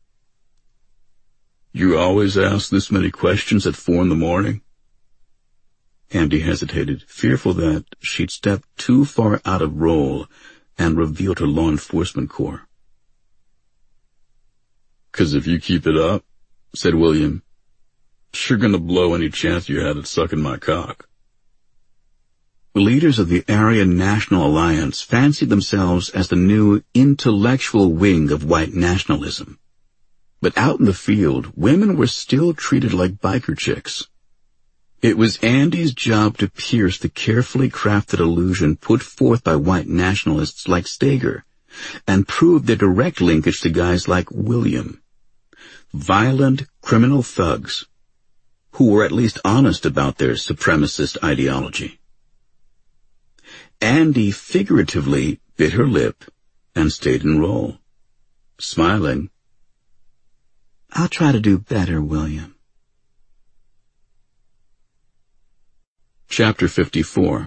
You always ask this many questions at four in the morning? Andy hesitated, fearful that she'd stepped too far out of role and revealed her law enforcement corps. "'Cause if you keep it up," said William, "you're gonna blow any chance you had at sucking my cock." The leaders of the Aryan National Alliance fancied themselves as the new intellectual wing of white nationalism. But out in the field, women were still treated like biker chicks. It was Andy's job to pierce the carefully crafted illusion put forth by white nationalists like Steger and prove their direct linkage to guys like William. Violent criminal thugs who were at least honest about their supremacist ideology. Andy figuratively bit her lip and stayed in role, smiling. "I'll try to do better, William." Chapter fifty-four.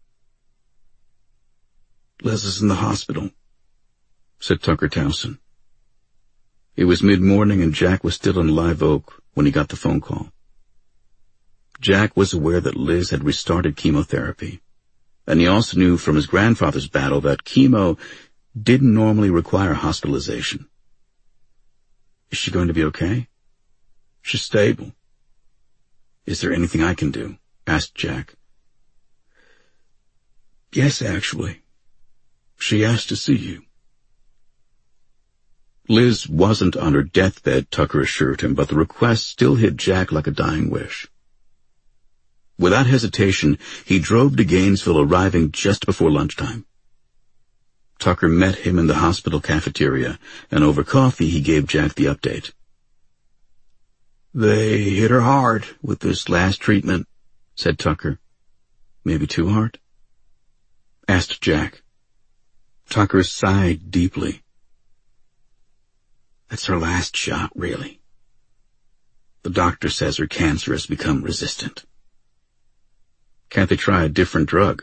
"Liz is in the hospital," said Tucker Towson. It was mid-morning and Jack was still in Live Oak when he got the phone call. Jack was aware that Liz had restarted chemotherapy, and he also knew from his grandfather's battle that chemo didn't normally require hospitalization. "Is she going to be okay?" "She's stable." "Is there anything I can do?" asked Jack. "Yes, actually. She asked to see you." Liz wasn't on her deathbed, Tucker assured him, but the request still hit Jack like a dying wish. Without hesitation, he drove to Gainesville, arriving just before lunchtime. Tucker met him in the hospital cafeteria, and over coffee he gave Jack the update. "They hit her hard with this last treatment," said Tucker. "Maybe too hard?" asked Jack. Tucker sighed deeply. "That's her last shot, really. The doctor says her cancer has become resistant." "Can't they try a different drug?"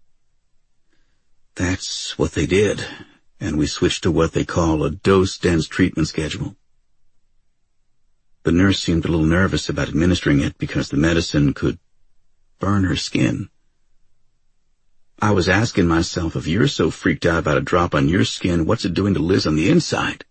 "That's what they did, and we switched to what they call a dose-dense treatment schedule." The nurse seemed a little nervous about administering it because the medicine could burn her skin. "I was asking myself, if you're so freaked out about a drop on your skin, what's it doing to Liz on the inside?"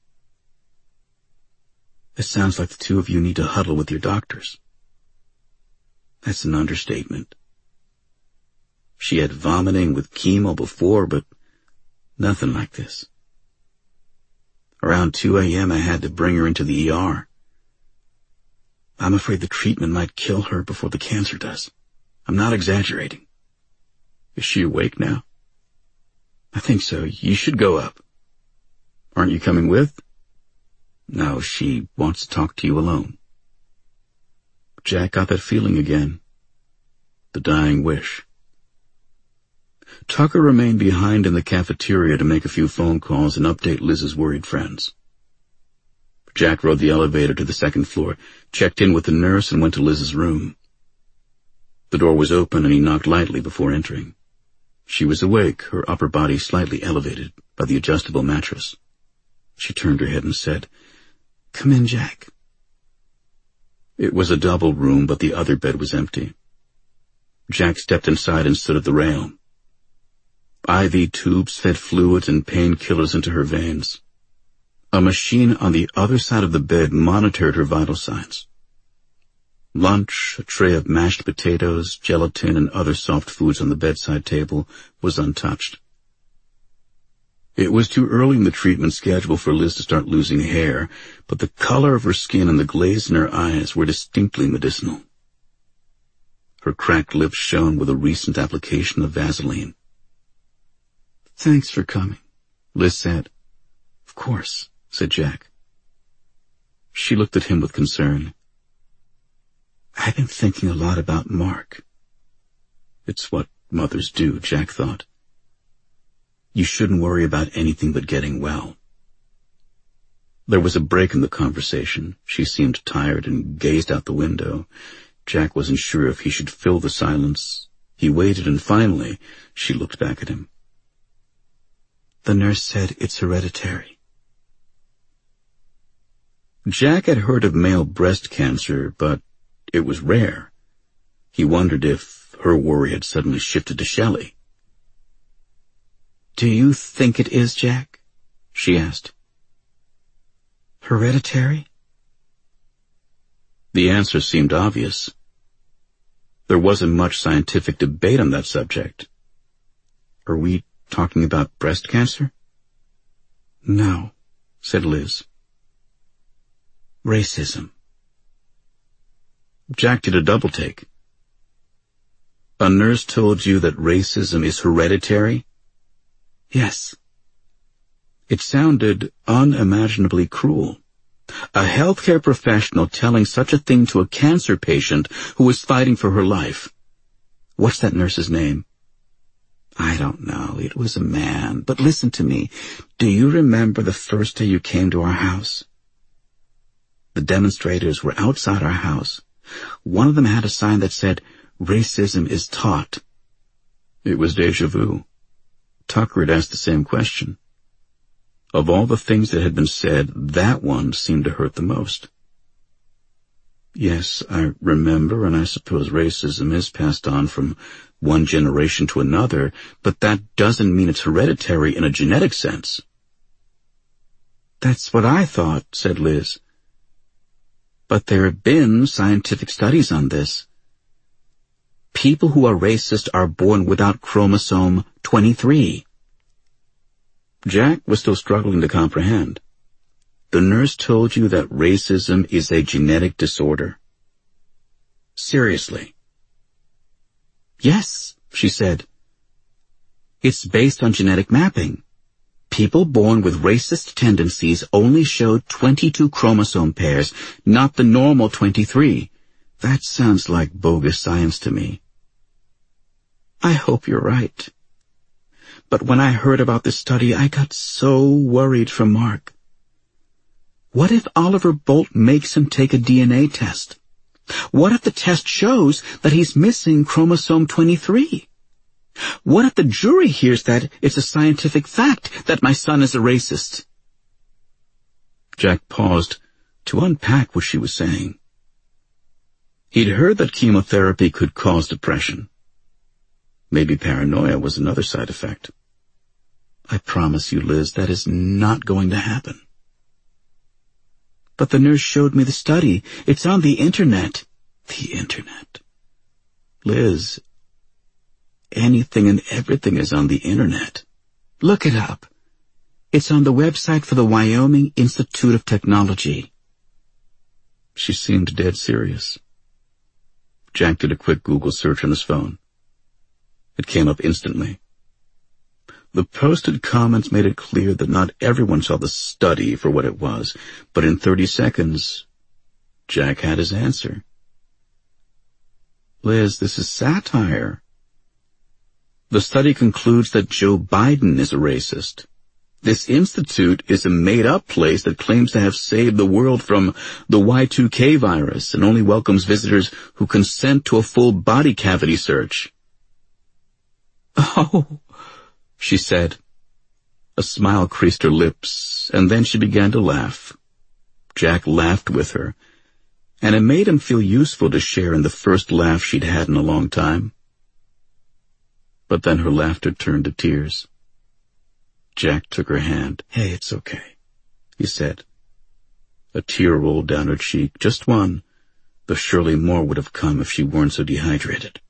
"It sounds like the two of you need to huddle with your doctors." "That's an understatement. She had vomiting with chemo before, but nothing like this. Around two a.m. I had to bring her into the E R. I'm afraid the treatment might kill her before the cancer does. I'm not exaggerating." "Is she awake now?" "I think so. You should go up." "Aren't you coming with?" "No, she wants to talk to you alone." Jack got that feeling again. The dying wish. Tucker remained behind in the cafeteria to make a few phone calls and update Liz's worried friends. Jack rode the elevator to the second floor, checked in with the nurse, and went to Liz's room. The door was open and he knocked lightly before entering. She was awake, her upper body slightly elevated by the adjustable mattress. She turned her head and said, "Come in, Jack." It was a double room, but the other bed was empty. Jack stepped inside and stood at the rail. I V tubes fed fluids and painkillers into her veins. A machine on the other side of the bed monitored her vital signs. Lunch, a tray of mashed potatoes, gelatin, and other soft foods on the bedside table was untouched. It was too early in the treatment schedule for Liz to start losing hair, but the color of her skin and the glaze in her eyes were distinctly medicinal. Her cracked lips shone with a recent application of Vaseline. "Thanks for coming," Liz said. "Of course," said Jack. She looked at him with concern. "I've been thinking a lot about Mark. It's what Mothers do, Jack thought. You shouldn't worry about anything but getting well. There was a break in the conversation. She seemed tired and gazed out the window. Jack wasn't sure if he should fill the silence. He waited, and finally she looked back at him. The nurse said it's hereditary. Jack had heard of male breast cancer, but it was rare. He wondered if her worry had suddenly shifted to Shelley. Do you think it is, Jack? She asked. Hereditary? The answer seemed obvious. There wasn't much scientific debate on that subject. Are we talking about breast cancer? No, said Liz. Racism. Jack did a double take. A nurse told you that racism is hereditary? Yes. It sounded unimaginably cruel. A healthcare professional telling such a thing to a cancer patient who was fighting for her life. What's that nurse's name? I don't know. It was a man. But listen to me. Do you remember the first day you came to our house? The demonstrators were outside our house. One of them had a sign that said, racism is taught. It was déjà vu. Tucker had asked the same question. Of all the things that had been said, that one seemed to hurt the most. Yes, I remember, and I suppose racism is passed on from one generation to another, but that doesn't mean it's hereditary in a genetic sense. That's what I thought, said Liz. But there have been scientific studies on this. People who are racist are born without chromosome twenty-three. Jack was still struggling to comprehend. The nurse told you that racism is a genetic disorder? Seriously? Yes, she said. It's based on genetic mapping. People born with racist tendencies only showed twenty-two chromosome pairs, not the normal twenty-three. That sounds like bogus science to me. I hope you're right. But when I heard about this study, I got so worried for Mark. What if Oliver Bolt makes him take a D N A test? What if the test shows that he's missing chromosome twenty-three? What if the jury hears that it's a scientific fact that my son is a racist? Jack paused to unpack what she was saying. He'd heard that chemotherapy could cause depression. Maybe paranoia was another side effect. I promise you, Liz, that is not going to happen. But the nurse showed me the study. It's on the internet. The internet. Liz, anything and everything is on the internet. Look it up. It's on the website for the Wyoming Institute of Technology. She seemed dead serious. Jack did a quick Google search on his phone. It came up instantly. The posted comments made it clear that not everyone saw the study for what it was, but in thirty seconds, Jack had his answer. Liz, this is satire. The study concludes that Joe Biden is a racist. This institute is a made-up place that claims to have saved the world from the Y two K virus and only welcomes visitors who consent to a full body cavity search. Oh, she said. A smile creased her lips, and then she began to laugh. Jack laughed with her, and it made him feel useful to share in the first laugh she'd had in a long time. But then her laughter turned to tears. Jack took her hand. Hey, it's okay, he said. A tear rolled down her cheek, just one, though surely more would have come if she weren't so dehydrated.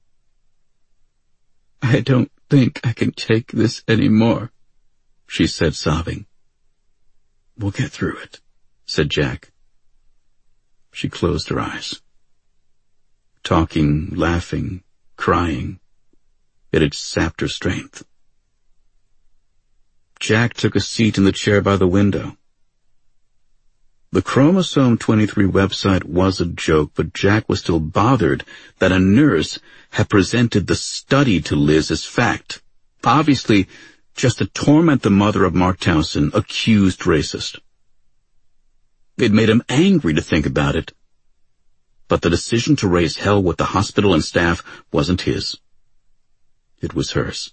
I don't think I can take this anymore, she said, sobbing. We'll get through it, said Jack. She closed her eyes. Talking, laughing, crying, it had sapped her strength. Jack took a seat in the chair by the window. The Chromosome twenty-three website was a joke, but Jack was still bothered that a nurse had presented the study to Liz as fact. Obviously, just to torment the mother of Mark Towson, accused racist. It made him angry to think about it, but the decision to raise hell with the hospital and staff wasn't his. It was hers.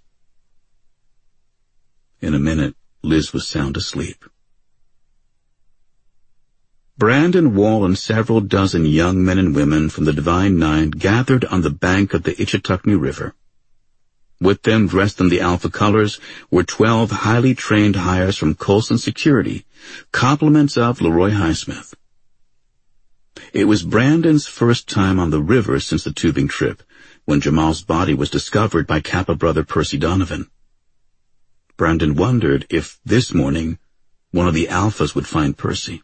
In a minute, Liz was sound asleep. Brandon Wall and several dozen young men and women from the Divine Nine gathered on the bank of the Ichetucknee River. With them, dressed in the Alpha colors, were twelve highly trained hires from Colson Security, compliments of Leroy Highsmith. It was Brandon's first time on the river since the tubing trip, when Jamal's body was discovered by Kappa brother Percy Donovan. Brandon wondered if, this morning, one of the Alphas would find Percy.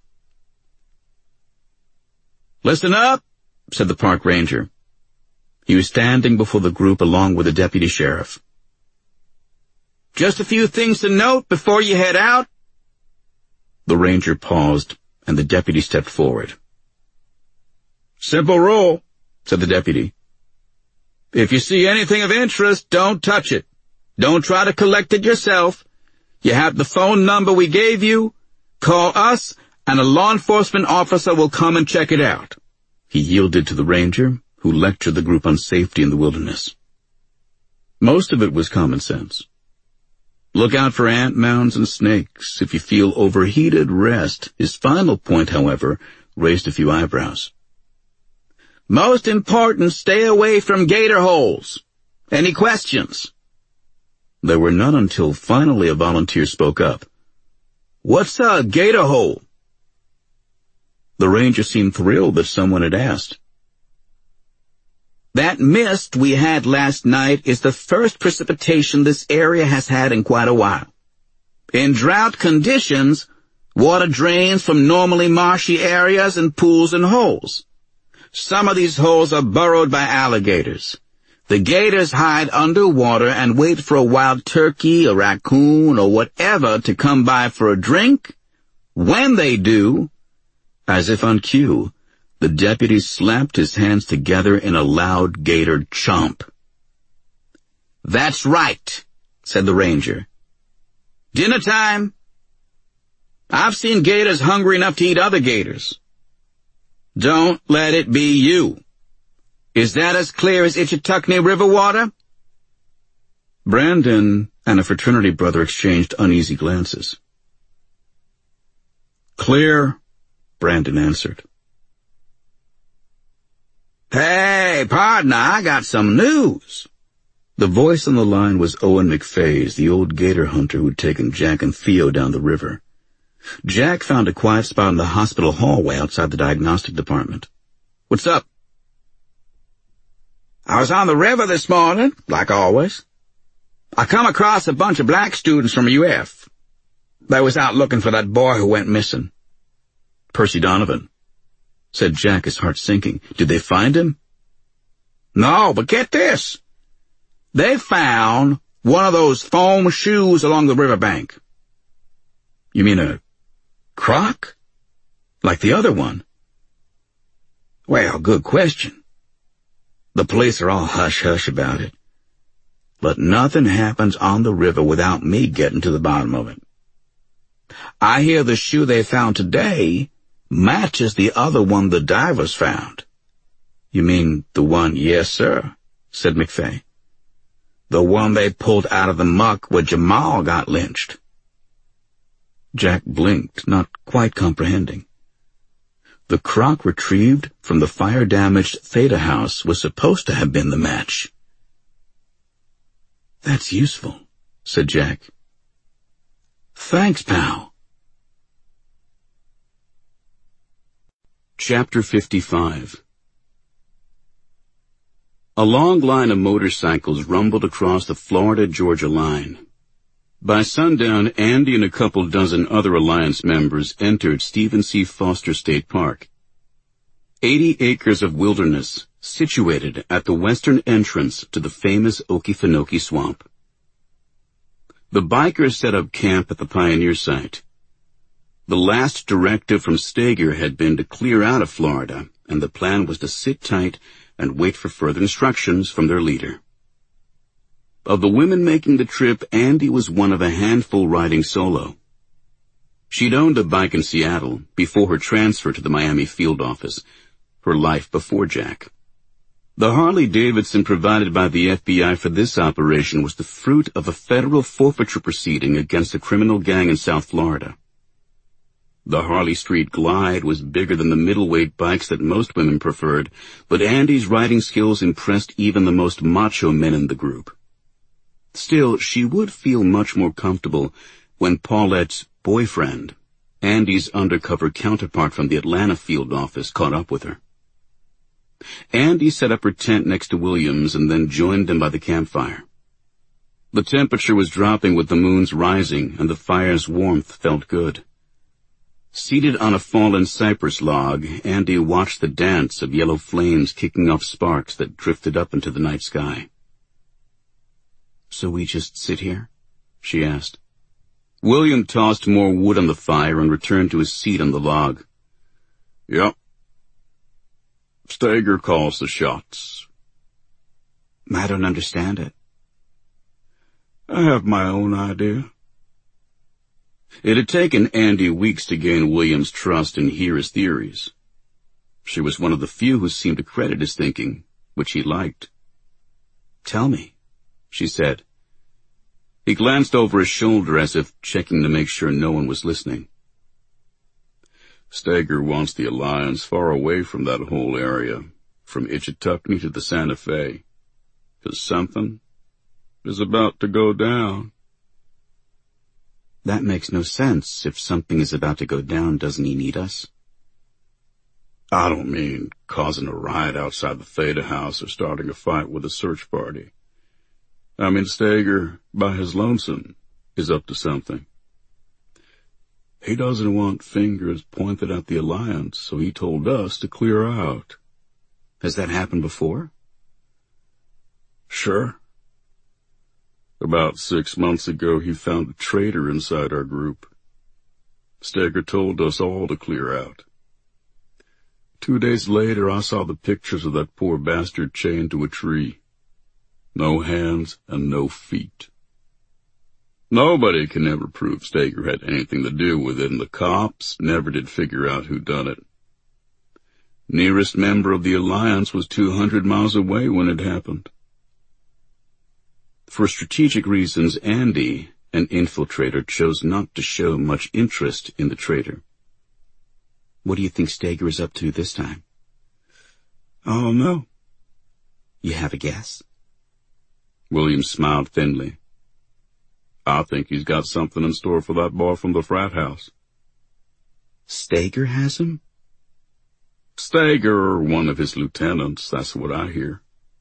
"Listen up," said the park ranger. He was standing before the group along with the deputy sheriff. "Just a few things to note before you head out." The ranger paused, and the deputy stepped forward. "Simple rule," said the deputy. "If you see anything of interest, don't touch it. Don't try to collect it yourself. You have the phone number we gave you. Call us, and a law enforcement officer will come and check it out." He yielded to the ranger, who lectured the group on safety in the wilderness. Most of it was common sense. Look out for ant mounds and snakes. If you feel overheated, rest. His final point, however, raised a few eyebrows. "Most important, stay away from gator holes. Any questions?" There were none until finally a volunteer spoke up. "What's a gator hole?" The ranger seemed thrilled that someone had asked. "That mist we had last night is the first precipitation this area has had in quite a while. In drought conditions, water drains from normally marshy areas and pools and holes. Some of these holes are burrowed by alligators. The gators hide underwater and wait for a wild turkey, a raccoon, or whatever to come by for a drink. When they do," as if on cue, the deputy slapped his hands together in a loud gator chomp. "That's right," said the ranger. "Dinner time? I've seen gators hungry enough to eat other gators. Don't let it be you. Is that as clear as Ichetucknee River water?" Brandon and a fraternity brother exchanged uneasy glances. "Clear," Brandon answered. "Hey, partner, I got some news." The voice on the line was Owen McFay's, the old gator hunter who'd taken Jack and Theo down the river. Jack found a quiet spot in the hospital hallway outside the diagnostic department. "What's up?" "I was on the river this morning, like always. I come across a bunch of black students from U F. They was out looking for that boy who went missing." "Percy Donovan," said Jack, his heart sinking. "Did they find him?" "No, but get this. They found one of those foam shoes along the riverbank." "You mean a croc? Like the other one?" "Well, good question. The police are all hush-hush about it. But nothing happens on the river without me getting to the bottom of it. I hear the shoe they found today matches the other one the divers found." "You mean the one?" "Yes, sir," said McFay. "The one they pulled out of the muck where Jamal got lynched." Jack blinked, not quite comprehending. The croc retrieved from the fire-damaged Theta house was supposed to have been the match. "That's useful," said Jack. "Thanks, pal." Chapter fifty-five. A long line of motorcycles rumbled across the Florida-Georgia line. By sundown, Andy and a couple dozen other Alliance members entered Stephen C. Foster State Park. Eighty acres of wilderness situated at the western entrance to the famous Okefenokee Swamp. The bikers set up camp at the pioneer site. The last directive from Steger had been to clear out of Florida, and the plan was to sit tight and wait for further instructions from their leader. Of the women making the trip, Andy was one of a handful riding solo. She'd owned a bike in Seattle before her transfer to the Miami field office, her life before Jack. The Harley-Davidson provided by the F B I for this operation was the fruit of a federal forfeiture proceeding against a criminal gang in South Florida. The Harley Street Glide was bigger than the middleweight bikes that most women preferred, but Andy's riding skills impressed even the most macho men in the group. Still, she would feel much more comfortable when Paulette's boyfriend, Andy's undercover counterpart from the Atlanta field office, caught up with her. Andy set up her tent next to Williams and then joined them by the campfire. The temperature was dropping with the moon's rising, and the fire's warmth felt good. Seated on a fallen cypress log, Andy watched the dance of yellow flames kicking off sparks that drifted up into the night sky. "So we just sit here?" she asked. William tossed more wood on the fire and returned to his seat on the log. "Yep. Steger calls the shots." "I don't understand it." "I have my own idea." It had taken Andy weeks to gain William's trust and hear his theories. She was one of the few who seemed to credit his thinking, which he liked. "Tell me," she said. He glanced over his shoulder as if checking to make sure no one was listening. "Steger wants the Alliance far away from that whole area, from Ichetuckney to the Santa Fe, 'cause something is about to go down." "That makes no sense. If something is about to go down, doesn't he need us?" "I don't mean causing a riot outside the Theta house or starting a fight with a search party. I mean Steger, by his lonesome, is up to something. He doesn't want fingers pointed at the Alliance, so he told us to clear out." "Has that happened before?" "Sure. About six months ago, he found a traitor inside our group. Steger told us all to clear out. Two days later, I saw the pictures of that poor bastard chained to a tree. No hands and no feet. Nobody can ever prove Steger had anything to do with it, and the cops never did figure out who done it. Nearest member of the Alliance was two hundred miles away when it happened." For strategic reasons, Andy, an infiltrator, chose not to show much interest in the traitor. "What do you think Steger is up to this time?" "I don't know." "You have a guess?" William smiled thinly. "I think he's got something in store for that boy from the frat house." "Steger has him?" "Steger or one of his lieutenants, that's what I hear."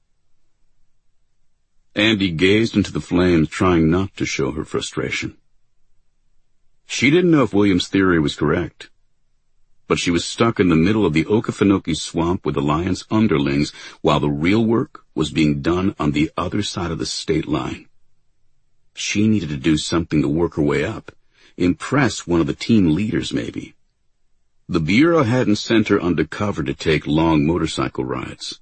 Andy gazed into the flames, trying not to show her frustration. She didn't know if William's theory was correct, but she was stuck in the middle of the Okefenokee swamp with Alliance underlings while the real work was being done on the other side of the state line. She needed to do something to work her way up, impress one of the team leaders maybe. The Bureau hadn't sent her undercover to take long motorcycle rides.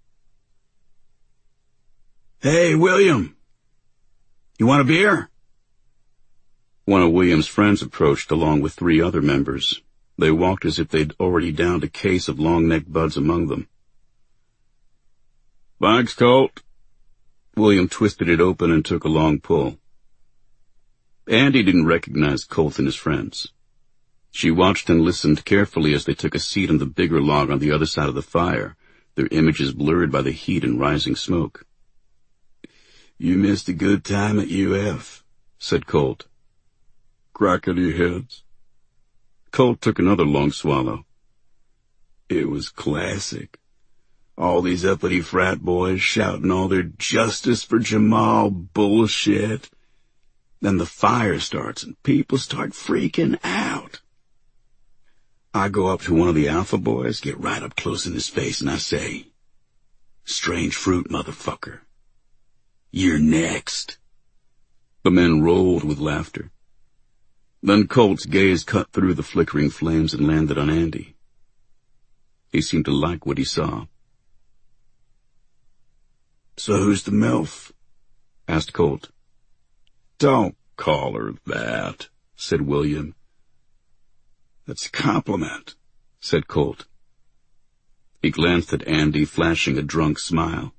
"Hey, William, you want a beer?" One of William's friends approached along with three other members. They walked as if they'd already downed a case of long-neck buds among them. "Thanks, Colt." William twisted it open and took a long pull. Andy didn't recognize Colt and his friends. She watched and listened carefully as they took a seat on the bigger log on the other side of the fire, their images blurred by the heat and rising smoke. "You missed a good time at U F, said Colt. "Crackety heads." Colt took another long swallow. "It was classic. All these uppity frat boys shouting all their justice for Jamal bullshit. Then the fire starts and people start freaking out. I go up to one of the alpha boys, get right up close in his face, and I say, 'Strange fruit, motherfucker. You're next.'" The men rolled with laughter. Then Colt's gaze cut through the flickering flames and landed on Andy. He seemed to like what he saw. "So who's the MILF?" asked Colt. "Don't call her that," said William. "That's a compliment," said Colt. He glanced at Andy, flashing a drunk smile.